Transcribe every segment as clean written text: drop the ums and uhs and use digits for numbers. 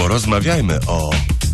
Porozmawiajmy o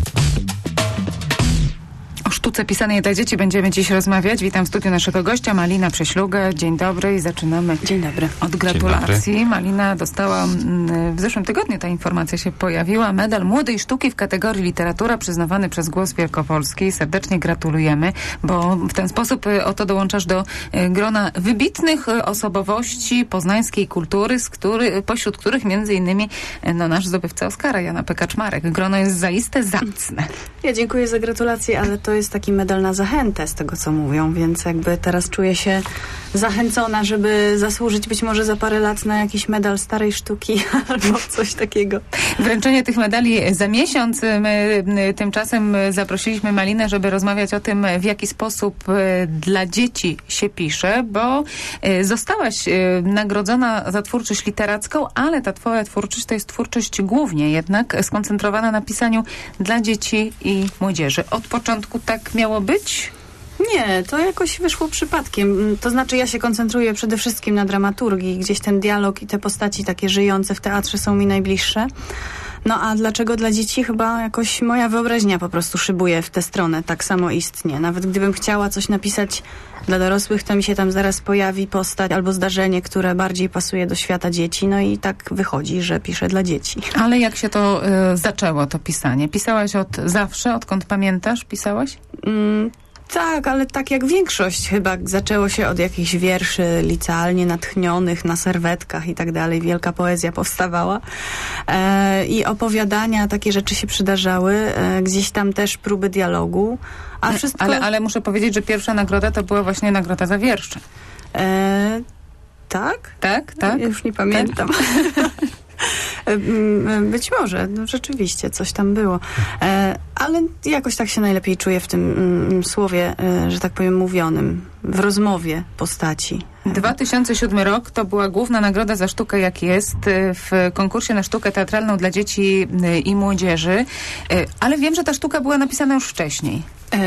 sztuce pisanej dla dzieci będziemy dziś rozmawiać. Witam w studiu naszego gościa, Malina Prześluga. Dzień dobry i zaczynamy. Dzień dobry. Od gratulacji. Malina dostała w zeszłym tygodniu, ta informacja się pojawiła, medal Młodej Sztuki w kategorii literatura przyznawany przez Głos Wielkopolski. Serdecznie gratulujemy, bo w ten sposób oto dołączasz do grona wybitnych osobowości poznańskiej kultury, pośród których między innymi nasz zdobywca Oscara, Jan P. Kaczmarek. Grono jest zaiste zacne. Ja dziękuję za gratulacje, ale to jest taki medal na zachętę z tego, co mówią, więc jakby teraz czuję się zachęcona, żeby zasłużyć być może za parę lat na jakiś medal starej sztuki albo coś takiego. Wręczenie tych medali za miesiąc. My tymczasem zaprosiliśmy Malinę, żeby rozmawiać o tym, w jaki sposób dla dzieci się pisze, bo zostałaś nagrodzona za twórczość literacką, ale ta twoja twórczość to jest twórczość głównie jednak skoncentrowana na pisaniu dla dzieci i młodzieży. Od początku tak miało być? Nie, to jakoś wyszło przypadkiem. To znaczy ja się koncentruję przede wszystkim na dramaturgii. Gdzieś ten dialog i te postaci takie żyjące w teatrze są mi najbliższe. No a dlaczego dla dzieci? Chyba jakoś moja wyobraźnia po prostu szybuje w tę stronę. Tak samo istnie. Nawet gdybym chciała coś napisać dla dorosłych, to mi się tam zaraz pojawi postać albo zdarzenie, które bardziej pasuje do świata dzieci. No i tak wychodzi, że piszę dla dzieci. Ale jak się to zaczęło, to pisanie? Pisałaś od zawsze? Odkąd pamiętasz? Pisałaś? Tak, ale tak jak większość chyba zaczęło się od jakichś wierszy licealnie natchnionych na serwetkach i tak dalej. Wielka poezja powstawała. I opowiadania, takie rzeczy się przydarzały. Gdzieś tam też próby dialogu. A wszystko... ale muszę powiedzieć, że pierwsza nagroda to była właśnie nagroda za wiersze. Tak? Tak. Ja już nie pamiętam. Tak? Być może, no rzeczywiście, coś tam było. Ale jakoś tak się najlepiej czuję w tym słowie, że tak powiem, mówionym, w rozmowie postaci. 2007 rok to była główna nagroda za sztukę, jak jest, w konkursie na sztukę teatralną dla dzieci i młodzieży. Ale wiem, że ta sztuka była napisana już wcześniej.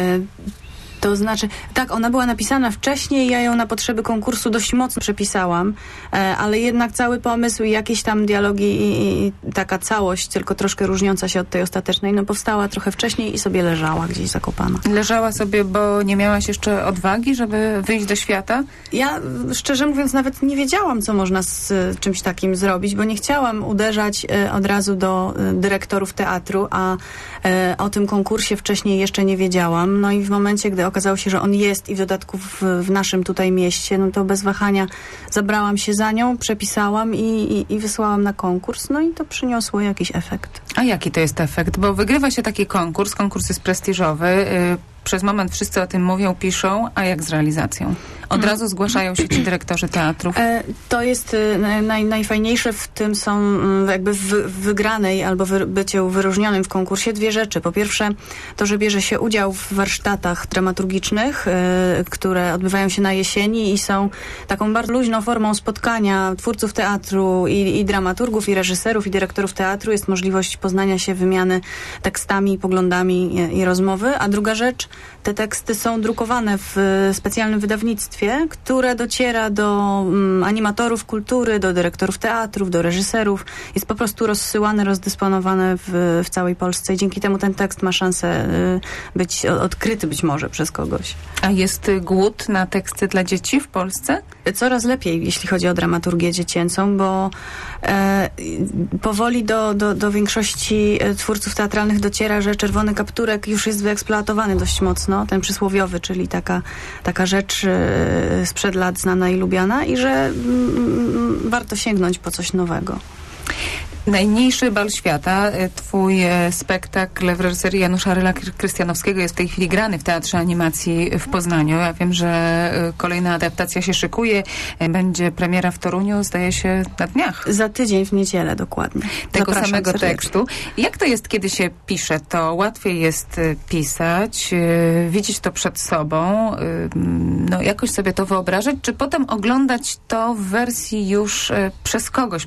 To znaczy, tak, ona była napisana wcześniej, ja ją na potrzeby konkursu dość mocno przepisałam, ale jednak cały pomysł i jakieś tam dialogi i taka całość, tylko troszkę różniąca się od tej ostatecznej, no powstała trochę wcześniej i sobie leżała gdzieś zakopana. Leżała sobie, bo nie miałaś jeszcze odwagi, żeby wyjść do świata? Ja, szczerze mówiąc, nawet nie wiedziałam, co można z czymś takim zrobić, bo nie chciałam uderzać od razu do dyrektorów teatru, a o tym konkursie wcześniej jeszcze nie wiedziałam. No i w momencie, gdy okazało się, że on jest i w dodatku w naszym tutaj mieście, no to bez wahania zabrałam się za nią, przepisałam i wysłałam na konkurs, no i to przyniosło jakiś efekt. A jaki to jest efekt? Bo wygrywa się taki konkurs jest prestiżowy, przez moment wszyscy o tym mówią, piszą, a jak z realizacją? Od razu zgłaszają się ci dyrektorzy teatrów? To jest najfajniejsze w tym są jakby w wygranej albo byciu wyróżnionym w konkursie dwie rzeczy. Po pierwsze to, że bierze się udział w warsztatach dramaturgicznych, które odbywają się na jesieni i są taką bardzo luźną formą spotkania twórców teatru i dramaturgów, i reżyserów, i dyrektorów teatru. Jest możliwość poznania się, wymiany tekstami, poglądami i rozmowy. A druga rzecz, te teksty są drukowane w specjalnym wydawnictwie, które dociera do animatorów kultury, do dyrektorów teatrów, do reżyserów. Jest po prostu rozsyłane, rozdysponowane w całej Polsce i dzięki temu ten tekst ma szansę być odkryty być może przez kogoś. A jest głód na teksty dla dzieci w Polsce? Coraz lepiej, jeśli chodzi o dramaturgię dziecięcą, bo powoli do większości twórców teatralnych dociera, że Czerwony Kapturek już jest wyeksploatowany dość mocno, ten przysłowiowy, czyli taka rzecz sprzed lat znana i lubiana i że warto sięgnąć po coś nowego. Najmniejszy bal świata, twój spektakl w reżyserii Janusza Ryla-Krystianowskiego jest w tej chwili grany w Teatrze Animacji w Poznaniu. Ja wiem, że kolejna adaptacja się szykuje. Będzie premiera w Toruniu, zdaje się, na dniach. Za tydzień, w niedzielę dokładnie. Tego Zapraszam samego serdecznie. tekstu. Jak to jest, kiedy się pisze? To łatwiej jest pisać, widzieć to przed sobą, no jakoś sobie to wyobrażać, czy potem oglądać to w wersji już przez kogoś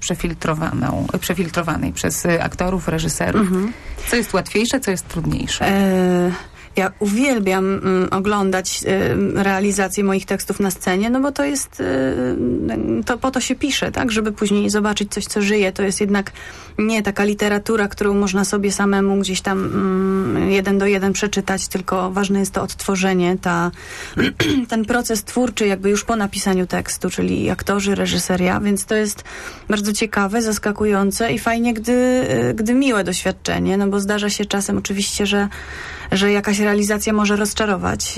przefiltrowanej przez aktorów, reżyserów? Co jest łatwiejsze, co jest trudniejsze? Ja uwielbiam oglądać realizację moich tekstów na scenie, no bo to jest, to po to się pisze, tak, żeby później zobaczyć coś, co żyje. To jest jednak nie taka literatura, którą można sobie samemu gdzieś tam 1 do 1 przeczytać, tylko ważne jest to odtworzenie, ten proces twórczy jakby już po napisaniu tekstu, czyli aktorzy, reżyseria, więc to jest bardzo ciekawe, zaskakujące i fajnie, gdy miłe doświadczenie, no bo zdarza się czasem oczywiście, że jakaś realizacja może rozczarować,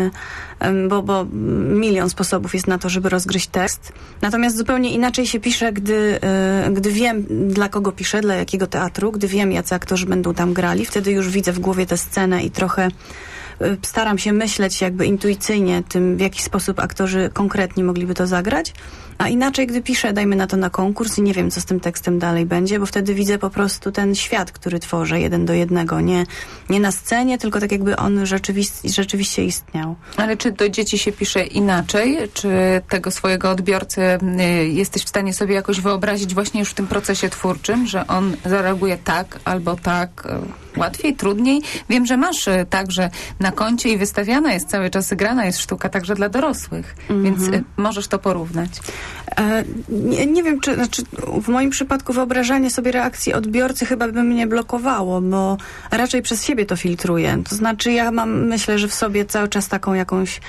bo milion sposobów jest na to, żeby rozgryźć tekst. Natomiast zupełnie inaczej się pisze, gdy wiem, dla kogo piszę, dla jakiego teatru, gdy wiem, jacy aktorzy będą tam grali. Wtedy już widzę w głowie tę scenę i trochę staram się myśleć jakby intuicyjnie tym, w jaki sposób aktorzy konkretnie mogliby to zagrać. A inaczej, gdy piszę, dajmy na to na konkurs i nie wiem, co z tym tekstem dalej będzie, bo wtedy widzę po prostu ten świat, który tworzę 1 do 1. Nie na scenie, tylko tak jakby on rzeczywiście istniał. Ale czy do dzieci się pisze inaczej? Czy tego swojego odbiorcę jesteś w stanie sobie jakoś wyobrazić właśnie już w tym procesie twórczym, że on zareaguje tak albo tak, łatwiej, trudniej? Wiem, że masz także na koncie i wystawiana jest cały czas, grana jest sztuka także dla dorosłych, więc możesz to porównać. Nie wiem, czy w moim przypadku wyobrażanie sobie reakcji odbiorcy chyba by mnie blokowało, bo raczej przez siebie to filtruję. To znaczy ja myślę, że w sobie cały czas taką jakąś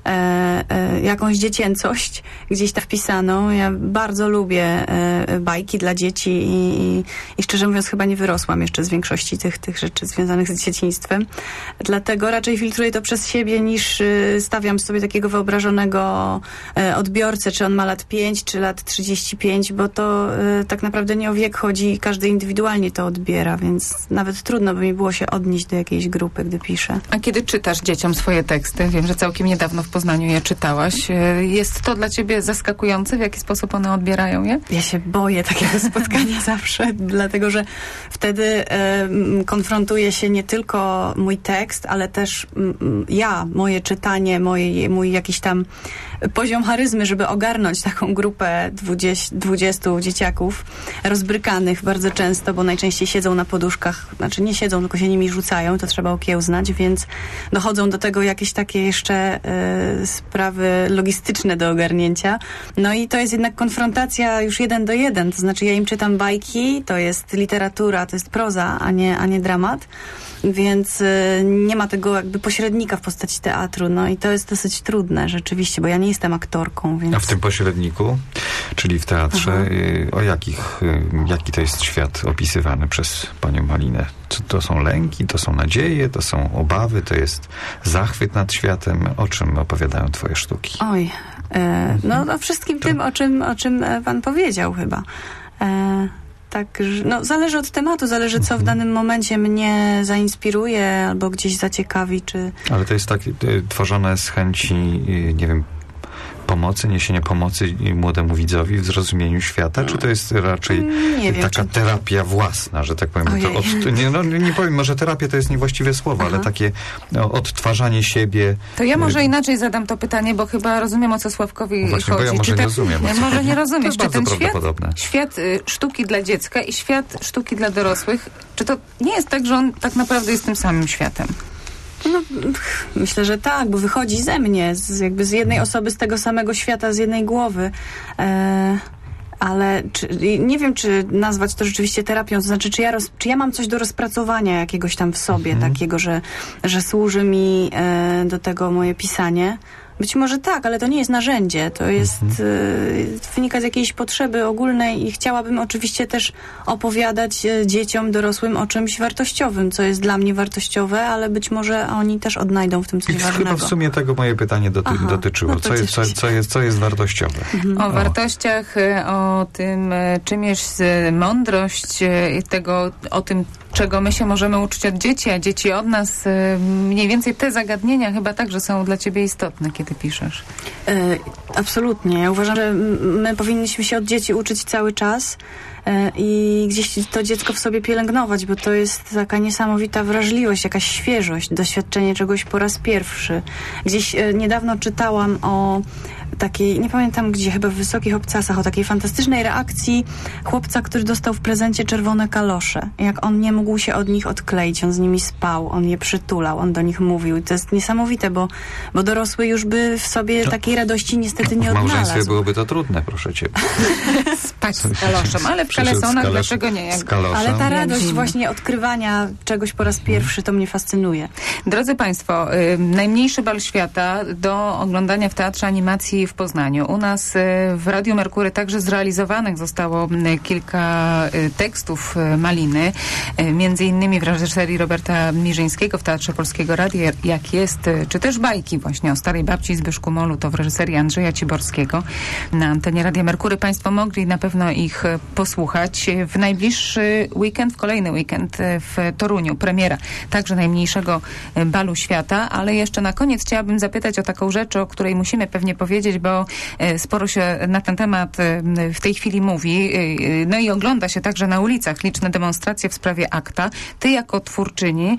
dziecięcość gdzieś tam wpisaną. Ja bardzo lubię bajki dla dzieci i szczerze mówiąc chyba nie wyrosłam jeszcze z większości tych rzeczy związanych z dzieciństwem. Dlatego raczej filtruję to przez siebie, niż stawiam sobie takiego wyobrażonego odbiorcę, czy on ma lat 5, czy lat 35, bo to tak naprawdę nie o wiek chodzi i każdy indywidualnie to odbiera, więc nawet trudno by mi było się odnieść do jakiejś grupy, gdy piszę. A kiedy czytasz dzieciom swoje teksty, wiem, że całkiem niedawno w Poznaniu je czytałaś. Jest to dla ciebie zaskakujące, w jaki sposób one odbierają je? Ja się boję takiego spotkania zawsze, dlatego że wtedy konfrontuje się nie tylko mój tekst, ale też moje czytanie, mój jakiś tam poziom charyzmy, żeby ogarnąć taką grupę 20 dzieciaków rozbrykanych bardzo często, bo najczęściej siedzą na poduszkach, znaczy nie siedzą, tylko się nimi rzucają, to trzeba okiełznać, więc dochodzą do tego jakieś takie jeszcze sprawy logistyczne do ogarnięcia. No i to jest jednak konfrontacja już 1 do 1, to znaczy ja im czytam bajki, to jest literatura, to jest proza, a nie dramat. Więc nie ma tego jakby pośrednika w postaci teatru. No i to jest dosyć trudne rzeczywiście, bo ja nie jestem aktorką, więc... A w tym pośredniku, czyli w teatrze, jaki to jest świat opisywany przez panią Malinę? Czy to są lęki, to są nadzieje, to są obawy, to jest zachwyt nad światem? O czym opowiadają twoje sztuki? Oj, no wszystkim tym, o czym pan powiedział chyba. Tak, no zależy od tematu, zależy co w danym momencie mnie zainspiruje albo gdzieś zaciekawi, czy... Ale to jest tak tworzone z chęci, nie wiem, pomocy, niesienia pomocy młodemu widzowi w zrozumieniu świata, czy to jest raczej taka terapia własna, że tak powiem? Nie powiem, może terapia to jest niewłaściwe słowo, ale takie odtwarzanie siebie. To ja może inaczej zadam to pytanie, bo chyba rozumiem, o co Sławkowi chodzi. Bo ja może nie rozumiem. Może nie rozumiesz. To czy ten świat sztuki dla dziecka i świat sztuki dla dorosłych, czy to nie jest tak, że on tak naprawdę jest tym samym światem? No, myślę, że tak, bo wychodzi ze mnie, jakby z jednej osoby, z tego samego świata, z jednej głowy. Ale nie wiem, czy nazwać to rzeczywiście terapią, to znaczy, czy ja mam coś do rozpracowania jakiegoś tam w sobie, takiego, że służy mi do tego moje pisanie. Być może tak, ale to nie jest narzędzie. To jest wynika z jakiejś potrzeby ogólnej i chciałabym oczywiście też opowiadać dzieciom, dorosłym o czymś wartościowym, co jest dla mnie wartościowe, ale być może oni też odnajdą w tym coś ważnego. Chyba w sumie tego moje pytanie dotyczyło. No co jest wartościowe? O wartościach, o tym, czym jest mądrość, o tym, czego my się możemy uczyć od dzieci, a dzieci od nas. Mniej więcej te zagadnienia chyba także są dla ciebie istotne, kiedy piszesz. Absolutnie. Ja uważam, że my powinniśmy się od dzieci uczyć cały czas i gdzieś to dziecko w sobie pielęgnować, bo to jest taka niesamowita wrażliwość, jakaś świeżość, doświadczenie czegoś po raz pierwszy. Gdzieś niedawno czytałam o takiej, nie pamiętam gdzie, chyba w Wysokich Obcasach, o takiej fantastycznej reakcji chłopca, który dostał w prezencie czerwone kalosze. Jak on nie mógł się od nich odkleić, on z nimi spał, on je przytulał, on do nich mówił. I to jest niesamowite, bo dorosły już by w sobie takiej radości niestety nie odnalazł. W małżeństwie byłoby to trudne, proszę cię. Spać z kaloszem, ale w kalesonach dlaczego nie? Ale ta radość właśnie odkrywania czegoś po raz pierwszy, to mnie fascynuje. Drodzy Państwo, najmniejszy bal świata do oglądania w Teatrze Animacji w Poznaniu. U nas w Radiu Merkury także zrealizowanych zostało kilka tekstów Maliny, między innymi w reżyserii Roberta Mirzyńskiego w Teatrze Polskiego Radia, jak jest, czy też bajki właśnie o starej babci Zbyszku Molu, to w reżyserii Andrzeja Ciborskiego na antenie Radia Merkury. Państwo mogli na pewno ich posłuchać. W najbliższy weekend, w kolejny weekend w Toruniu premiera także najmniejszego balu świata, ale jeszcze na koniec chciałabym zapytać o taką rzecz, o której musimy pewnie powiedzieć, bo sporo się na ten temat w tej chwili mówi, no i ogląda się także na ulicach liczne demonstracje w sprawie ACTA. Ty jako twórczyni,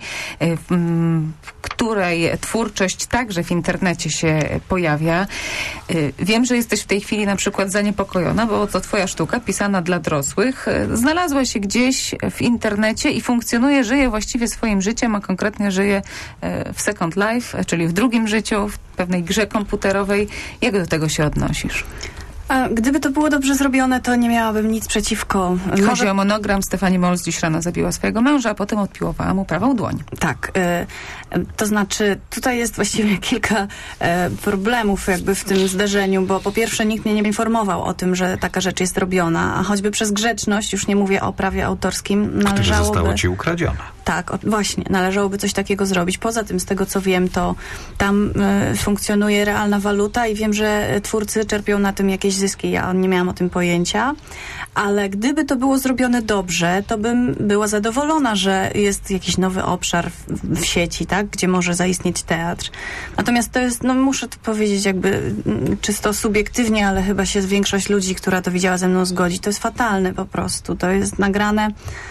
której twórczość także w internecie się pojawia, wiem, że jesteś w tej chwili na przykład zaniepokojona, bo to twoja sztuka pisana dla dorosłych znalazła się gdzieś w internecie i funkcjonuje, żyje właściwie swoim życiem, a konkretnie żyje w Second Life, czyli w drugim życiu, w pewnej grze komputerowej. Jak do tego się odnosisz? A gdyby to było dobrze zrobione, to nie miałabym nic przeciwko. Chodzi o monogram. Stephanie Mols dziś rano zabiła swojego męża, a potem odpiłowała mu prawą dłoń. Tak. To znaczy, tutaj jest właściwie kilka problemów jakby w tym zdarzeniu, bo po pierwsze nikt mnie nie informował o tym, że taka rzecz jest robiona, a choćby przez grzeczność, już nie mówię o prawie autorskim, należałoby... Które zostało ci ukradzione. Tak, właśnie, należałoby coś takiego zrobić. Poza tym, z tego co wiem, to tam funkcjonuje realna waluta i wiem, że twórcy czerpią na tym jakieś zyski. Ja nie miałam o tym pojęcia, ale gdyby to było zrobione dobrze, to bym była zadowolona, że jest jakiś nowy obszar w sieci, tak, gdzie może zaistnieć teatr. Natomiast to jest, no muszę to powiedzieć jakby czysto subiektywnie, ale chyba się większość ludzi, która to widziała ze mną zgodzi. To jest fatalne po prostu. To jest nagrane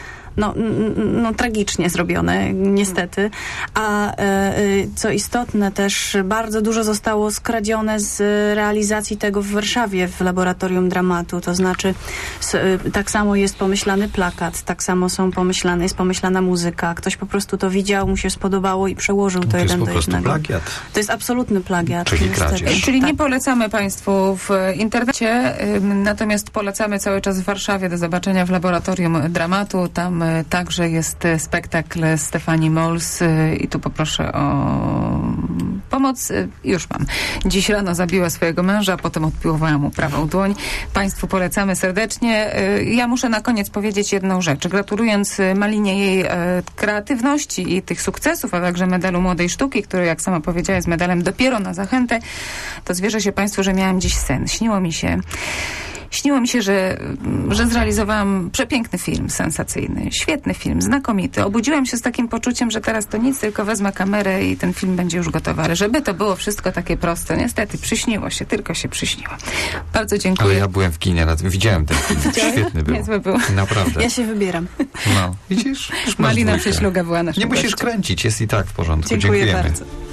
tragicznie zrobione, niestety. A co istotne też, bardzo dużo zostało skradzione z realizacji tego w Warszawie, w Laboratorium Dramatu. To znaczy, tak samo jest pomyślany plakat, tak samo jest pomyślana muzyka. Ktoś po prostu to widział, mu się spodobało i przełożył to jeden do jednego. To jest po prostu plagiat. To jest absolutny plagiat. Czyli kradzież. Czyli tak. Nie polecamy Państwu w internecie, natomiast polecamy cały czas w Warszawie do zobaczenia w Laboratorium Dramatu. Tam także jest spektakl Stephanie Mols i tu poproszę o pomoc. Już mam. Dziś rano zabiła swojego męża, a potem odpiłowała mu prawą dłoń. Państwu polecamy serdecznie. Ja muszę na koniec powiedzieć jedną rzecz. Gratulując Malinie jej kreatywności i tych sukcesów, a także medalu Młodej Sztuki, który, jak sama powiedziała, jest medalem dopiero na zachętę, to zwierzę się Państwu, że miałam dziś sen. Śniło mi się, że zrealizowałam przepiękny film, sensacyjny, świetny film, znakomity. Obudziłam się z takim poczuciem, że teraz to nic, tylko wezmę kamerę i ten film będzie już gotowy. Ale żeby to było wszystko takie proste, niestety przyśniło się, tylko się przyśniło. Bardzo dziękuję. Ale ja byłem w kinie, widziałem ten film. Świetny był. Niezły był. Naprawdę. Ja się wybieram. No, widzisz? Malina Prześluga była naszym Nie musisz gościem. kręcić, jest i tak w porządku. Dziękuję bardzo.